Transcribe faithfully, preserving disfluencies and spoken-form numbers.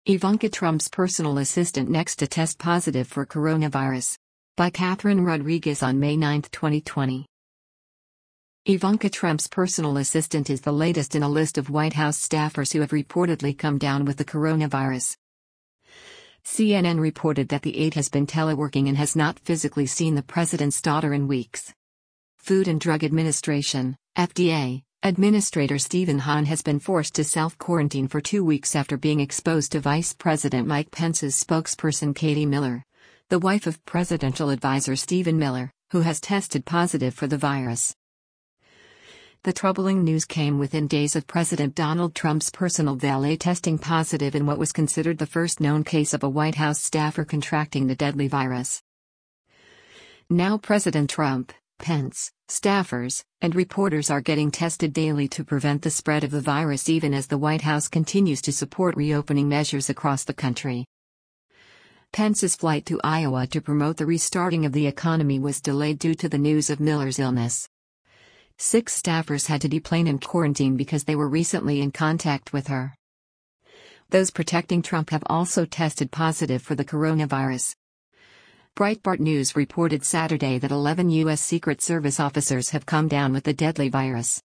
Ivanka Trump's personal assistant next to test positive for coronavirus. By Catherine Rodriguez on May ninth, twenty twenty. Ivanka Trump's personal assistant is the latest in a list of White House staffers who have reportedly come down with the coronavirus. C N N reported that the aide has been teleworking and has not physically seen the president's daughter in weeks. Food and Drug Administration, F D A, Administrator Stephen Hahn has been forced to self-quarantine for two weeks after being exposed to Vice President Mike Pence's spokesperson Katie Miller, the wife of presidential advisor Stephen Miller, who has tested positive for the virus. The troubling news came within days of President Donald Trump's personal valet testing positive in what was considered the first known case of a White House staffer contracting the deadly virus. Now President Trump, Pence, staffers, and reporters are getting tested daily to prevent the spread of the virus, even as the White House continues to support reopening measures across the country. Pence's flight to Iowa to promote the restarting of the economy was delayed due to the news of Miller's illness. Six staffers had to deplane and quarantine because they were recently in contact with her. Those protecting Trump have also tested positive for the coronavirus. Breitbart News reported Saturday that eleven U S Secret Service officers have come down with the deadly virus.